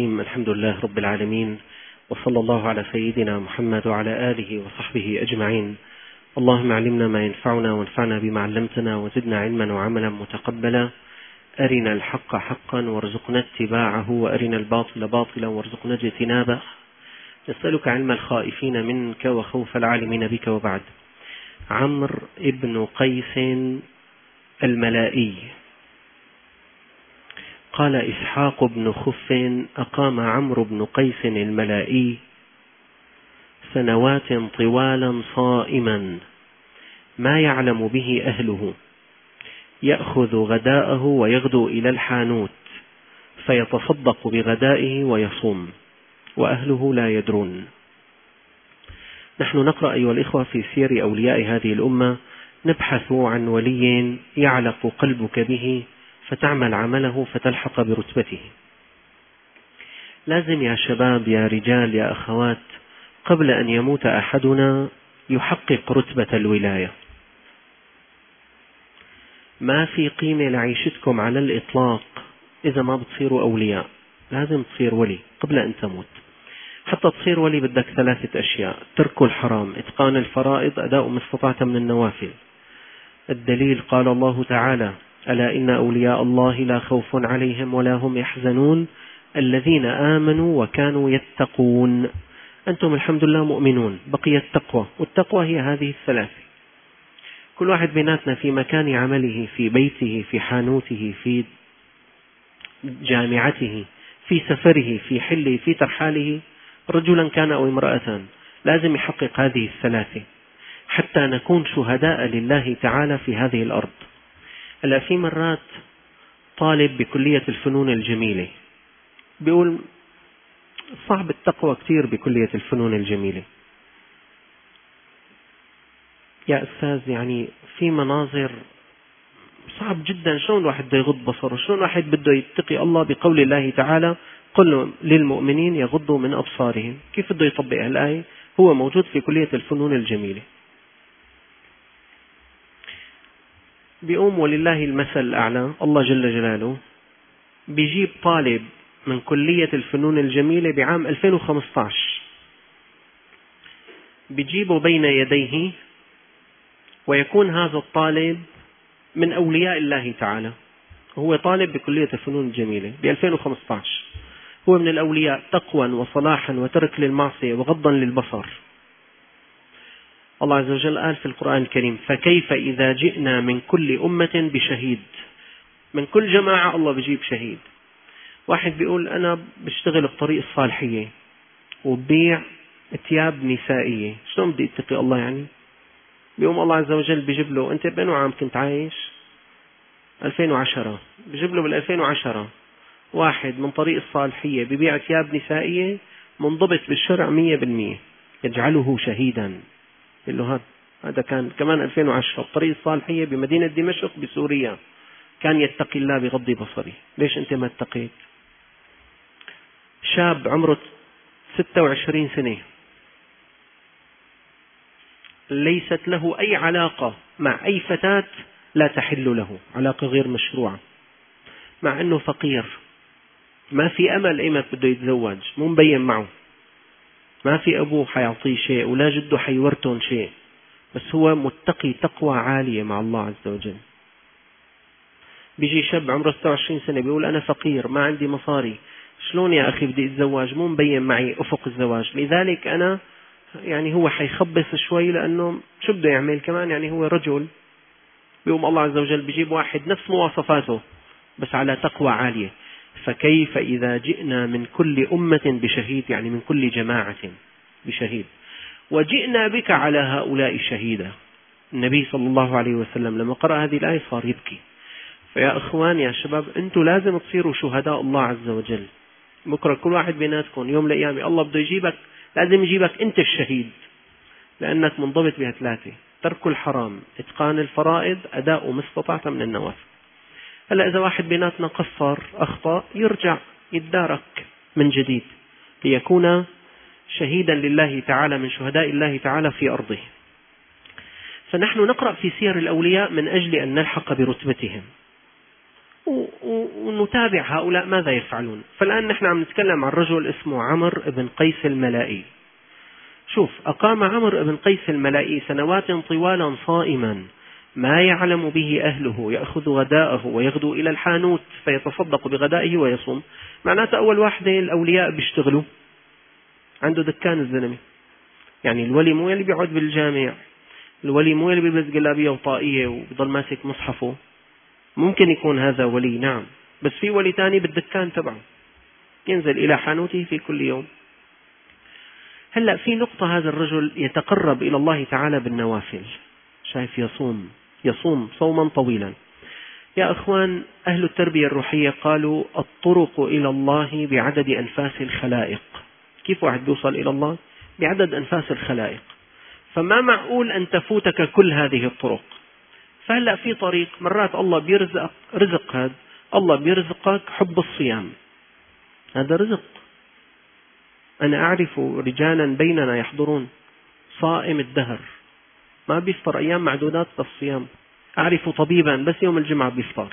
الرحيم. الحمد لله رب العالمين، وصلى الله على سيدنا محمد وعلى آله وصحبه أجمعين. اللهم علمنا ما ينفعنا وانفعنا بما علمتنا وزدنا علما وعملا متقبلا. أرنا الحق حقا وارزقنا اتباعه، وأرنا الباطل باطلا وارزقنا اجتنابه. نسألك علم الخائفين منك وخوف العالمين بك. وبعد. عمرو بن قيس الملائي قال إسحاق بن خف: أقام عمرو بن قيس الملائي سنوات طوالا صائما ما يعلم به أهله، يأخذ غداءه ويغدو إلى الحانوت فيتصدق بغدائه ويصوم، وأهله لا يدرون. نحن نقرأ أيها الإخوة في سير أولياء هذه الأمة، نبحث عن ولي يعلق قلبك به فتعمل عمله فتلحق برتبته. لازم يا شباب يا رجال يا أخوات، قبل أن يموت أحدنا يحقق رتبة الولاية. ما في قيمة لعيشتكم على الإطلاق إذا ما بتصيروا أولياء. لازم تصير ولي قبل أن تموت. حتى تصير ولي بدك 3 أشياء: ترك الحرام، إتقان الفرائض، أداء ما استطعت من النوافل. الدليل قال الله تعالى: ألا إن أولياء الله لا خوف عليهم ولا هم يحزنون الذين آمنوا وكانوا يتقون. أنتم الحمد لله مؤمنون، بقي التقوى، والتقوى هي هذه 3. كل واحد بيناتنا في مكان عمله، في بيته، في حانوته، في جامعته، في سفره، في حله، في ترحاله، رجلا كان أو امرأة، لازم يحقق هذه 3 حتى نكون شهداء لله تعالى في هذه الأرض. هلا في مرات طالب بكلية الفنون الجميلة بيقول صعب التقوى كتير بكلية الفنون الجميلة. يا أستاذ، يعني في مناظر صعب جدا، شلون الواحد بده يغض بصره؟ شلون الواحد بده يتقي الله بقول الله تعالى: قل للمؤمنين يغضوا من أبصارهم؟ كيف بده يطبق الآية؟ هو موجود في كلية الفنون الجميلة. بيقوم ولله المثل الأعلى الله جل جلاله بيجيب طالب من كلية الفنون الجميلة بعام 2015، بيجيبه بين يديه، ويكون هذا الطالب من أولياء الله تعالى. هو طالب بكلية الفنون الجميلة ب2015، هو من الأولياء تقوى وصلاحا وترك للمعصية وغضا للبصر. الله عز وجل قال في القرآن الكريم: فكيف إذا جئنا من كل أمة بشهيد. من كل جماعة الله بيجيب شهيد. واحد بيقول أنا بشتغل بطريق الصالحية وببيع ثياب نسائية، شلون بدي اتقي الله يعني؟ بيقوم الله عز وجل بيجيب له: أنت بأنه عام كنت عايش؟ 2010. بيجيب له بال2010 واحد من طريق الصالحية ببيع ثياب نسائية منضبط بالشرع 100%، يجعله شهيدا. يقول له هذا كان كمان 2010 بطريق الصالحية بمدينة دمشق بسوريا، كان يتقي الله بغض بصره. ليش أنت ما اتقيت؟ شاب عمره 26 سنة ليست له أي علاقة مع أي فتاة، لا تحل له، علاقة غير مشروعة، مع أنه فقير، ما في أمل إيمت بده يتزوج، مو مبين معه، ما في أبوه حيعطيه شيء ولا جده حيورتون شيء، بس هو متقي تقوى عالية مع الله عز وجل. بيجي شاب عمره 26 سنة بيقول أنا فقير ما عندي مصاري، شلون يا أخي بدي أتزوج؟ مو مبين معي أفق الزواج، لذلك أنا يعني هو حيخبص شوي، لأنه شو بده يعمل كمان؟ يعني هو رجل. بيقوم الله عز وجل بيجيب واحد نفس مواصفاته بس على تقوى عالية. فكيف إذا جئنا من كل أمة بشهيد، يعني من كل جماعة بشهيد، وجئنا بك على هؤلاء شهيدا. النبي صلى الله عليه وسلم لما قرأ هذه الآية صار يبكي. فيا أخوان يا شباب، أنتم لازم تصيروا شهداء الله عز وجل. بكرة كل واحد بيناتكم يوم الأيام الله بده يجيبك، لازم يجيبك أنت الشهيد، لأنك منضبط بها 3: ترك الحرام، إتقان الفرائض، أداء ما استطعت من النوافل. هلا إذا واحد بيناتنا قصر أخطأ، يرجع يتدارك من جديد ليكون شهيدا لله تعالى من شهداء الله تعالى في أرضه. فنحن نقرأ في سير الأولياء من أجل أن نلحق برتبتهم. ونتابع هؤلاء ماذا يفعلون. فالآن نحن عم نتكلم عن رجل اسمه عمرو بن قيس الملائي. شوف، أقام عمرو بن قيس الملائي سنوات طوالا صائما ما يعلم به أهله، يأخذ غداءه ويغدو إلى الحانوت فيتصدق بغدائه ويصوم. معناته أول واحدة الأولياء بيشتغلوا، عنده دكان الزلمة. يعني الولي مو اللي بيقعد بالجامع، الولي مو اللي بيلبس جلابية وطاقية وبيضل ماسك مصحفه. ممكن يكون هذا ولي، نعم، بس في ولي تاني بالدكان تبعه ينزل إلى حانوته في كل يوم. هلأ في نقطة، هذا الرجل يتقرب إلى الله تعالى بالنوافل. شايف، يصوم صوما طويلا. يا أخوان، أهل التربية الروحية قالوا الطرق إلى الله بعدد أنفاس الخلائق. كيف واحد بيوصل إلى الله؟ بعدد أنفاس الخلائق. فما معقول أن تفوتك كل هذه الطرق. فهلأ في طريق، مرات الله بيرزق رزق، هذا الله بيرزقك حب الصيام، هذا رزق. أنا أعرف رجالا بيننا يحضرون صائم الدهر، ما بيفطر أيام معدودات للصيام. أعرف طبيبا بس يوم الجمعة بيفطر،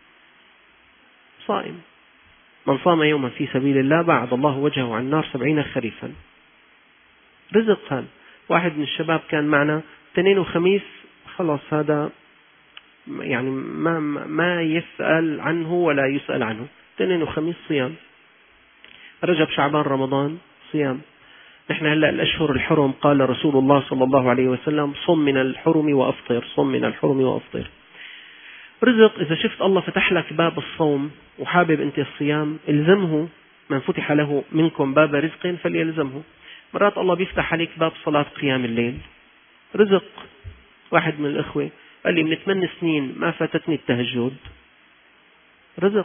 صائم. من صام يوما في سبيل الله بعد الله وجهه عن النار 70 خريفا. رزق هذا. واحد من الشباب كان معنا اثنين وخميس، خلاص هذا يعني ما يسأل عنه ولا يسأل عنه. اثنين وخميس صيام، رجب شعبان رمضان صيام. نحن هلأ الأشهر الحرم، قال رسول الله صلى الله عليه وسلم صم من الحرم وأفطر، صم من الحرم وأفطر. رزق. إذا شفت الله فتح لك باب الصوم وحابب أنت الصيام، الزمه. من فتح له منكم باب رزق فليلزمه. مرات الله بيفتح عليك باب صلاة قيام الليل، رزق. واحد من الأخوة قال لي من 8 سنين ما فاتتني التهجد، رزق.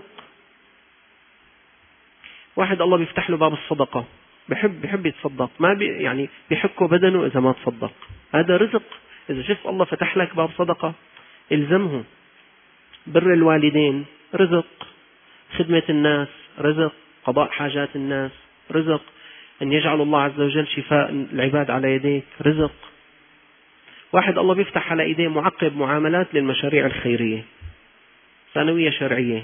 واحد الله بيفتح له باب الصدقة، بيحب يتصدق، ما يعني بيحكه بدنه إذا ما تصدق، هذا رزق. إذا شفت الله فتح لك باب صدقة الزمه. بر الوالدين رزق، خدمة الناس رزق، قضاء حاجات الناس رزق، أن يجعل الله عز وجل شفاء العباد على يديك رزق. واحد الله بيفتح على ايديه معقب معاملات للمشاريع الخيرية، ثانوية شرعية،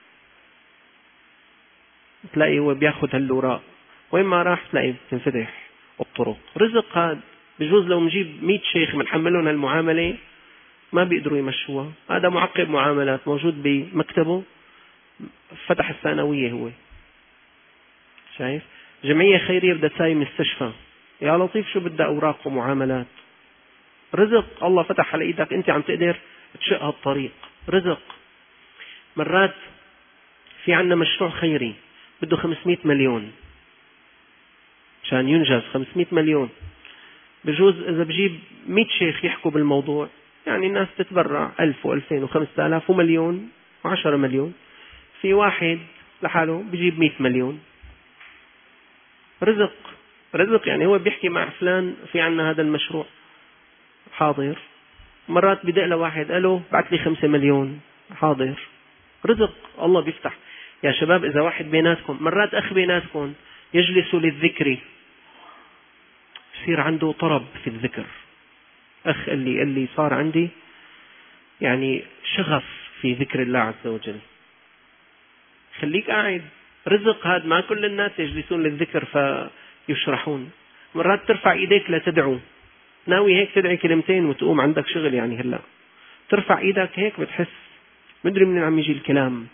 تلاقي هو بياخذ هالوراق، وين ما راح تلاقي تنفتح الطرق، رزق. هذا بجوز لو نجيب 100 شيخ بنحملهم هالمعاملة ما بيقدروا يمشوها. هذا معقب معاملات موجود بمكتبه، فتح الثانوية هو. شايف، جمعية خيرية بدها تساوي مستشفى، يا لطيف شو بدها أوراق ومعاملات. رزق. الله فتح على ايدك، انت عم تقدر تشق هالطريق، رزق. مرات في عنا مشروع خيري بده 500 مليون عشان ينجز، 500 مليون. بجوز اذا بجيب 100 شيخ يحكوا بالموضوع، يعني الناس تتبرع 1000 و2000 و5000 ومليون و10 مليون. في واحد لحاله بجيب 100 مليون، رزق. رزق يعني هو بيحكي مع فلان في عنا هذا المشروع، حاضر. مرات بدق له واحد قال له بعت لي 5 مليون، حاضر. رزق. الله بيفتح. يا شباب، إذا واحد بيناتكم، مرات أخ بيناتكم يجلس للذكر، يصير عنده طرب في الذكر. أخ اللي صار عندي يعني شغف في ذكر الله عز وجل، خليك قاعد، رزق. هذا ما كل الناس يجلسون للذكر فيشرحون. مرات ترفع إيديك لتدعو، ناوي هيك تدعي كلمتين وتقوم عندك شغل، يعني هلا ترفع ايدك هيك بتحس مدري منين عم يجي الكلام،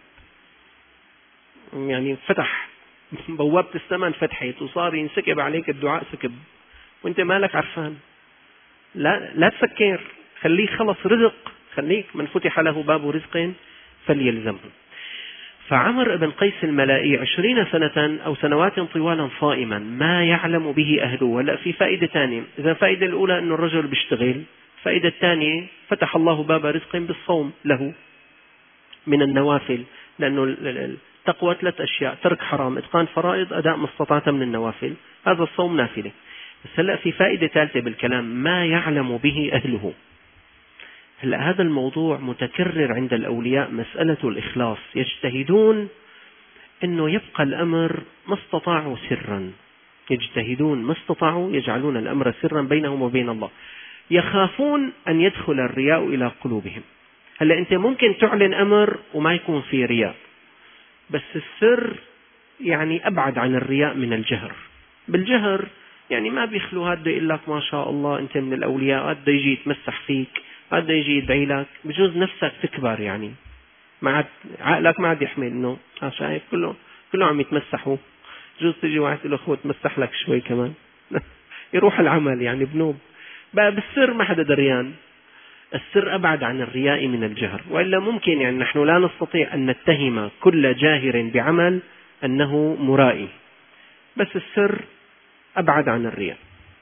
يعني فتح بوابة السماء انفتحت وصار ينسكب عليك الدعاء سكب وانت مالك عرفان. لا تفكر، خليك خلص رزق، خليك من فتح له باب رزق فليلزمه. فعمر بن قيس الملائي 20 سنة أو سنوات طوالا صائما ما يعلم به أهله. ولا في فائدة ثانية، إذا الفائدة الأولى أن الرجل بيشتغل، الفائدة الثانية فتح الله باب رزق بالصوم له من النوافل، لأنه التقوى 3 أشياء: ترك حرام، إتقان فرائض، أداء ما استطعت من النوافل. هذا الصوم نافلة. بس هلأ في فائدة ثالثة بالكلام: ما يعلم به أهله. هلأ هذا الموضوع متكرر عند الأولياء، مسألة الإخلاص، يجتهدون أنه يبقى الأمر ما استطاعوا سرا، يجتهدون ما استطاعوا يجعلون الأمر سرا بينهم وبين الله، يخافون أن يدخل الرياء إلى قلوبهم. هلأ أنت ممكن تعلن أمر وما يكون فيه رياء، بس السر يعني أبعد عن الرياء من الجهر. بالجهر يعني ما بيخلو هذا يقول لك ما شاء الله أنت من الأولياء، هذا يجي يتمسح فيك، هذا يجي يدعي لك، بجوز نفسك تكبر يعني، ما عاد عقلك ما عاد يحمل إنه شايف كله عم يتمسحوا، بجوز تيجي واحد تقول له خذ تمسح لك شوي كمان يروح العمل يعني بنوب. بقى بالسر ما حدا دريان، السر أبعد عن الرياء من الجهر. وإلا ممكن يعني نحن لا نستطيع أن نتهم كل جاهر بعمل أنه مرائي، بس السر أبعد عن الرياء.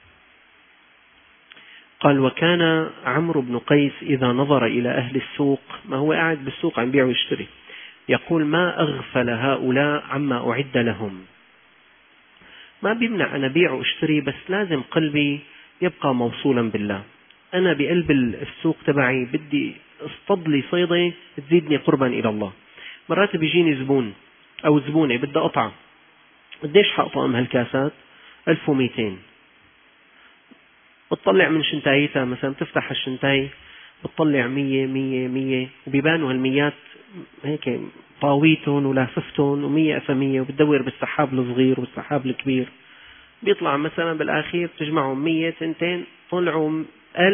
قال وكان عمرو بن قيس إذا نظر إلى أهل السوق، ما هو قاعد بالسوق عم بيع ويشتري، يقول ما أغفل هؤلاء عما أعد لهم. ما بيمنع أنا بيع واشتري، بس لازم قلبي يبقى موصولا بالله. أنا بقلب السوق تبعي بدي اصطاد لي صيدة تزيدني قربا إلى الله. مرات بيجيني زبون أو زبونة بدي قطعة، قديش حقطعم هالكاسات؟ 1200. بتطلع من شنتايتها مثلا، تفتح الشنتاي بتطلع 100 وبيبانوا هالميات هيك طاويتهم ولاففتهم و100 أفمية، وبتدور بالسحاب الصغير والسحاب الكبير، بيطلع مثلا بالأخير تجمعهم 100 200 طلعوا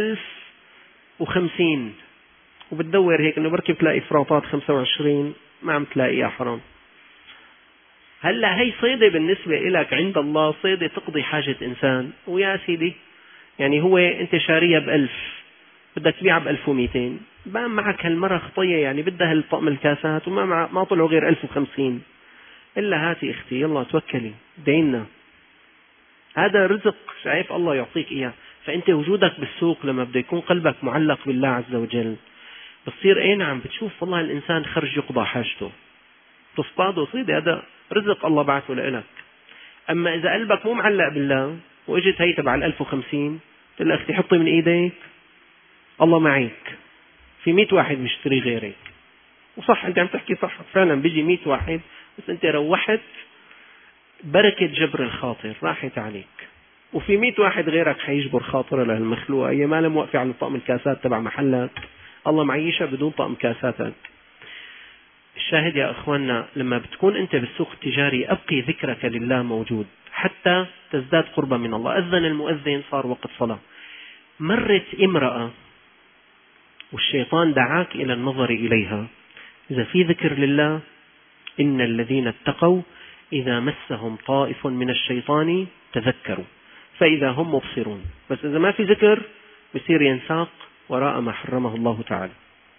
1050، وبتدور هيك انه بركي تلاقي افراطات 25 ما عم تلاقي يا حرام. هلا هي صيدة بالنسبة لك عند الله، صيدة تقضي حاجة إنسان، ويا سيدي يعني هو أنت شارية ب1000 بدك تبيعها ب1200، بقى معك هالمرة خطية يعني بدها هالطقم الكاسات وما ما طلعوا غير 1050. إلا هاتي اختي يلا توكلي دينا، هذا رزق شايف الله يعطيك إياه. فأنت وجودك بالسوق لما بده يكون قلبك معلق بالله عز وجل، بتصير أي نعم بتشوف والله الإنسان خرج يقضى حاجته، تصطاد وصيد، هذا رزق الله بعثه لإلك. أما إذا قلبك مو معلق بالله وإجت هي تبع 1050 تقول أختي حطي من إيديك الله معيك، في 100 واحد مشتري غيرك. وصح أنت عم تحكي صح، فعلا بيجي 100 واحد، بس أنت روحت بركة جبر الخاطر راحت عليك، وفي 100 واحد غيرك حيجبر خاطره لهالمخلوقة، هي ما لم واقفة على طقم الكاسات تبع محلك، الله معيشها بدون طقم كاساتك. الشاهد يا أخواننا لما بتكون أنت بالسوق التجاري أبقي ذكرك لله موجود حتى تزداد قربا من الله. أذن المؤذن صار وقت صلاة، مرت امرأة والشيطان دعاك إلى النظر إليها، إذا في ذكر لله إن الذين اتقوا إذا مسهم طائف من الشيطان تذكروا فإذا هم مبصرون. بس إذا ما في ذكر بصير ينساق وراء ما حرمه الله تعالى.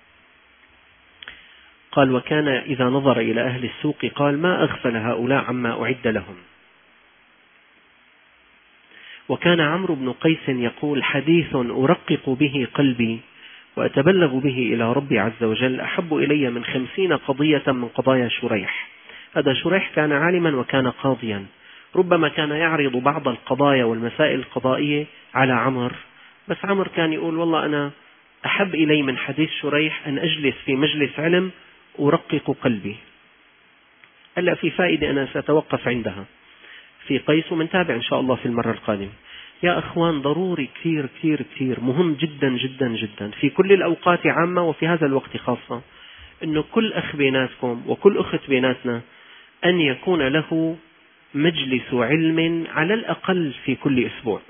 قال وكان إذا نظر إلى أهل السوق قال ما أغفل هؤلاء عما أعد لهم. وكان عمرو بن قيس يقول حديث أرقق به قلبي وأتبلغ به إلى ربي عز وجل أحب إلي من 50 قضية من قضايا شريح. هذا شريح كان عالما وكان قاضيا، ربما كان يعرض بعض القضايا والمسائل القضائية على عمر، بس عمر كان يقول والله أنا أحب إلي من حديث شريح أن أجلس في مجلس علم أرقق قلبي. هلا في فائدة أنا سأتوقف عندها في قيس، ومنتابع إن شاء الله في المرة القادمة. يا أخوان ضروري كثير كثير كثير مهم جدا جدا جدا في كل الأوقات عامة وفي هذا الوقت خاصة، إنه كل أخ بيناتكم وكل أخت بيناتنا أن يكون له مجلس علم على الأقل في كل أسبوع.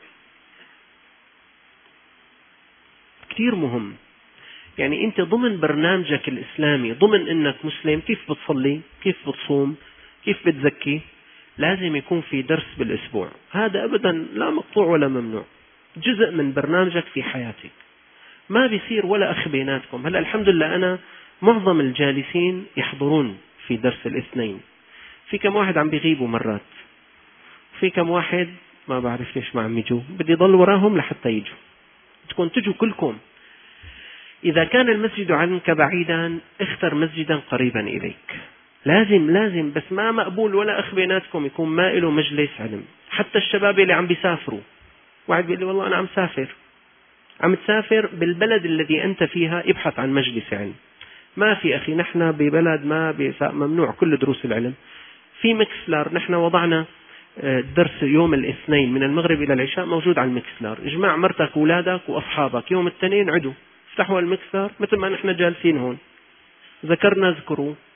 كثير مهم. يعني أنت ضمن برنامجك الإسلامي، ضمن أنك مسلم، كيف بتصلي، كيف بتصوم، كيف بتزكي، لازم يكون في درس بالأسبوع. هذا أبدا لا مقطوع ولا ممنوع، جزء من برنامجك في حياتك. ما بيصير ولا أخ بيناتكم. هلأ الحمد لله أنا معظم الجالسين يحضرون في درس الاثنين، في كم واحد عم بيغيبوا مرات، في كم واحد ما بعرف ليش ما عم يجوا، بدي ضل وراهم لحتى يجوا. تكون تجوا كلكم. إذا كان المسجد عنك بعيدا اختر مسجدا قريبا إليك، لازم بس ما مقبول ولا أخ بيناتكم يكون ما له مجلس علم. حتى الشباب اللي عم بيسافروا، واحد بيقول لي والله أنا عم تسافر بالبلد الذي أنت فيها ابحث عن مجلس علم. ما في أخي، نحن ببلد ما ممنوع كل دروس العلم. في مكسلر نحن وضعنا درس يوم الاثنين من المغرب إلى العشاء موجود على المكسلر، اجمع مرتك وولادك وأصحابك يوم الاثنين عدوا افتحوا المكسلر مثل ما نحن جالسين هون، ذكرنا اذكروا،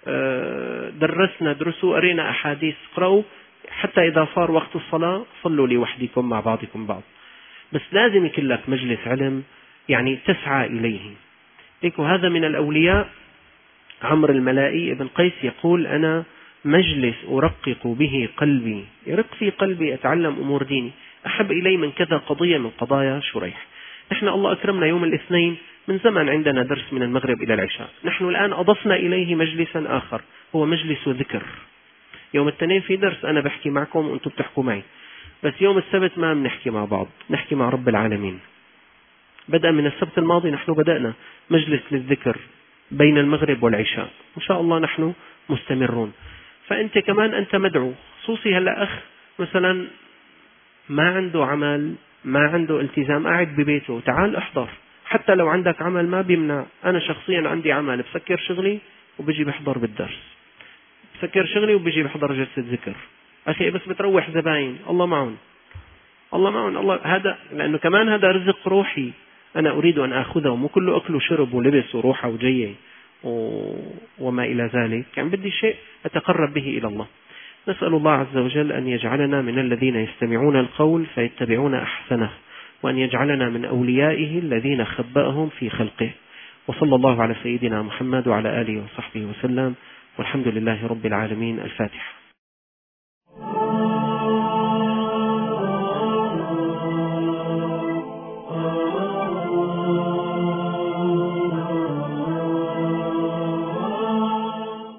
درسنا درسوا، قرينا أحاديث، اقرأوا، حتى إذا صار وقت الصلاة صلوا لوحدكم مع بعضكم بعض. بس لازم يكون لك مجلس علم يعني تسعى إليه. وهذا من الأولياء عمرو الملائي ابن قيس يقول: أنا مجلس أرقق به قلبي، يرق في قلبي، أتعلم أمور ديني، أحب إلي من كذا قضية من قضايا شريح. نحن الله أكرمنا يوم الاثنين من زمان عندنا درس من المغرب إلى العشاء، نحن الآن أضفنا إليه مجلسا آخر هو مجلس ذكر. يوم الاثنين في درس أنا بحكي معكم وأنتم بتحكوا معي، بس يوم السبت ما بنحكي مع بعض، نحكي مع رب العالمين. بدأ من السبت الماضي نحن بدأنا مجلس للذكر بين المغرب والعشاء، إن شاء الله نحن مستمرون. فأنت كمان أنت مدعو، خصوصي هلأ أخ مثلا ما عنده عمل، ما عنده التزام، قاعد ببيته، تعال احضر. حتى لو عندك عمل ما بيمنع، أنا شخصيا عندي عمل، بسكر شغلي وبيجي بحضر بالدرس، بسكر شغلي وبيجي بحضر جلسة ذكر. أخي بس بتروح زباين، الله معهم، الله معهم، الله هذا، لأنه كمان هذا رزق روحي أنا أريد أن أخذه، مو كله أكل وشرب ولبس وروحة وجية وما إلى ذلك، يعني بدي شيء أتقرب به إلى الله. نسأل الله عز وجل أن يجعلنا من الذين يستمعون القول فيتبعون أحسنه، وأن يجعلنا من أوليائه الذين خبأهم في خلقه. وصلى الله على سيدنا محمد وعلى آله وصحبه وسلم، والحمد لله رب العالمين. الفاتحة.